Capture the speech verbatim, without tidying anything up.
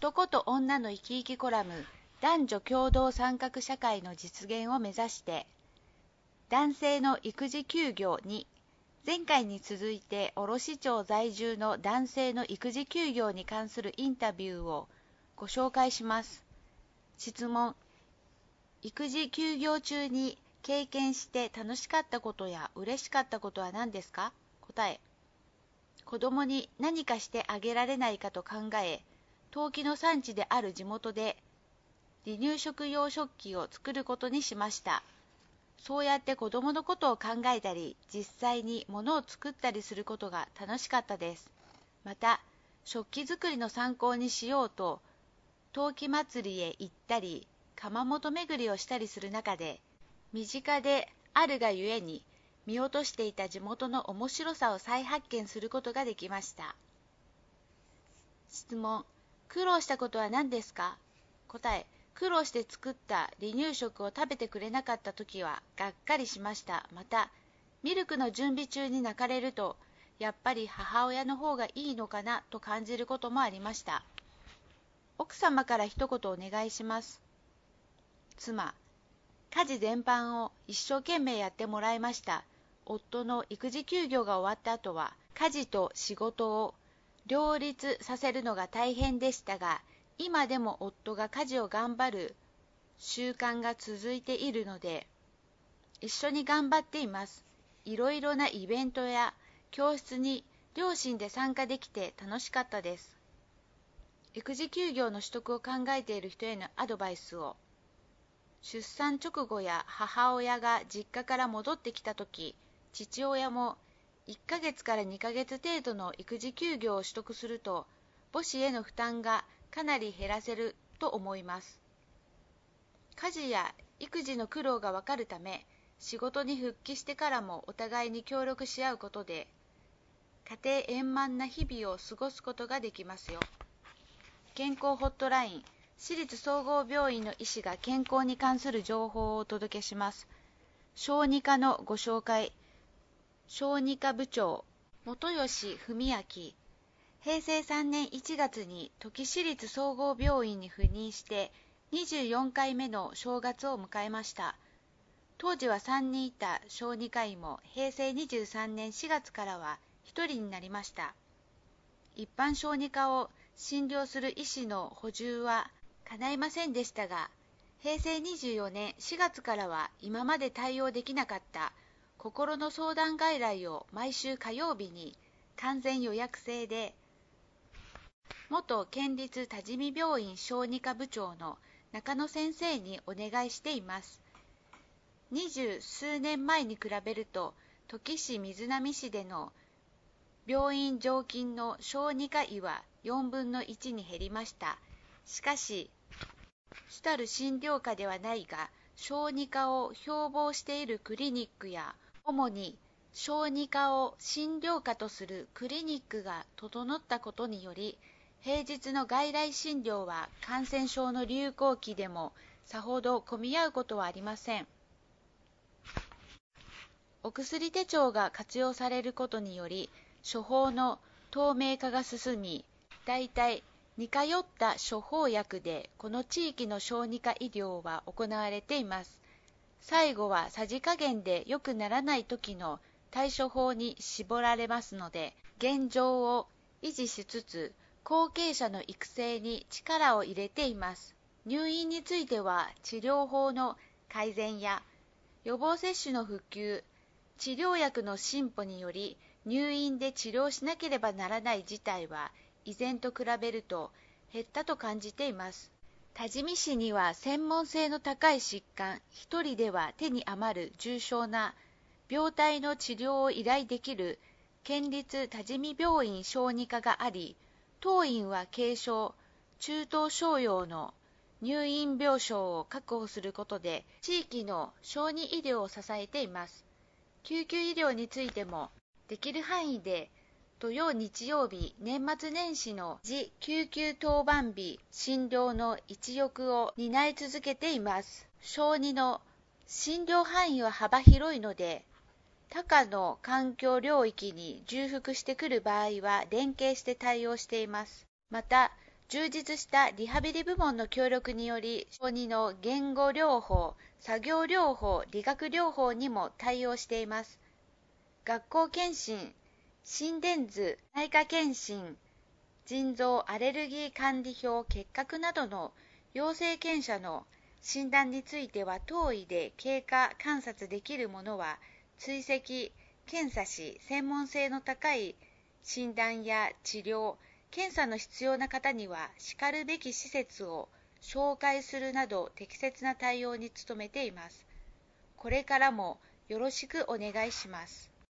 男と女の生き生きコラム、男女共同参画社会の実現を目指して、男性の育児休業に、前回に続いて卸町在住の男性の育児休業に関するインタビューをご紹介します。質問、育児休業中に経験して楽しかったことや嬉しかったことは何ですか？答え、子供に何かしてあげられないかと考え、陶器の産地である地元で離乳食用食器を作ることにしました。そうやって子供のことを考えたり、実際に物を作ったりすることが楽しかったです。また、食器作りの参考にしようと、陶器祭りへ行ったり、窯元巡りをしたりする中で、身近であるがゆえに、見落としていた地元の面白さを再発見することができました。質問、苦労したことは何ですか？答え、苦労して作った離乳食を食べてくれなかったときはがっかりしました。また、ミルクの準備中に泣かれると、やっぱり母親の方がいいのかなと感じることもありました。奥様から一言お願いします。妻、家事全般を一生懸命やってもらいました。夫の育児休業が終わった後は、家事と仕事を両立させるのが大変でしたが、今でも夫が家事を頑張る習慣が続いているので、一緒に頑張っています。いろいろなイベントや教室に両親で参加できて楽しかったです。育児休業の取得を考えている人へのアドバイスを。出産直後や母親が実家から戻ってきたとき、父親もいっかげつからにかげつ程度の育児休業を取得すると、母子への負担がかなり減らせると思います。家事や育児の苦労がわかるため、仕事に復帰してからもお互いに協力し合うことで、家庭円満な日々を過ごすことができますよ。健康ホットライン、私立総合病院の医師が健康に関する情報をお届けします。小児科のご紹介。小児科部長、本吉文明。へいせいさんねんいちがつに土岐市立総合病院に赴任してにじゅうよんかいめの正月を迎えました。当時はさんにんいた小児科医もへいせいにじゅうさんねんしがつからはひとりになりました。一般小児科を診療する医師の補充は叶いませんでしたが、へいせいにじゅうよねんしがつからは今まで対応できなかった心の相談外来を毎週火曜日に完全予約制で、元県立多治見病院小児科部長の中野先生にお願いしています。二十数年前に比べると、土岐市瑞浪市での病院常勤の小児科医はよんぶんのいちに減りました。しかし、主たる診療科ではないが、小児科を標榜しているクリニックや、主に小児科を診療科とするクリニックが整ったことにより、平日の外来診療は感染症の流行期でもさほど混み合うことはありません。お薬手帳が活用されることにより、処方の透明化が進み、だいたい似通った処方薬でこの地域の小児科医療は行われています。最後はさじ加減で良くならない時の対処法に絞られますので、現状を維持しつつ、後継者の育成に力を入れています。入院については治療法の改善や予防接種の普及、治療薬の進歩により入院で治療しなければならない事態は以前と比べると減ったと感じています。多治見市には専門性の高い疾患、一人では手に余る重症な病態の治療を依頼できる県立多治見病院小児科があり、当院は軽症、中等症用の入院病床を確保することで地域の小児医療を支えています。救急医療についてもできる範囲で土曜日曜日、年末年始の次救急当番日診療の一翼を担い続けています。小児の診療範囲は幅広いので、他科の環境領域に重複してくる場合は連携して対応しています。また、 充実したリハビリ部門の協力により、小児の言語療法、作業療法、理学療法にも対応しています。学校検診、心電図、内科検診、腎臓アレルギー管理表結核などの陽性検査の診断については、当医で経過観察できるものは追跡、検査し、専門性の高い診断や治療、検査の必要な方にはしかるべき施設を紹介するなど適切な対応に努めています。これからもよろしくお願いします。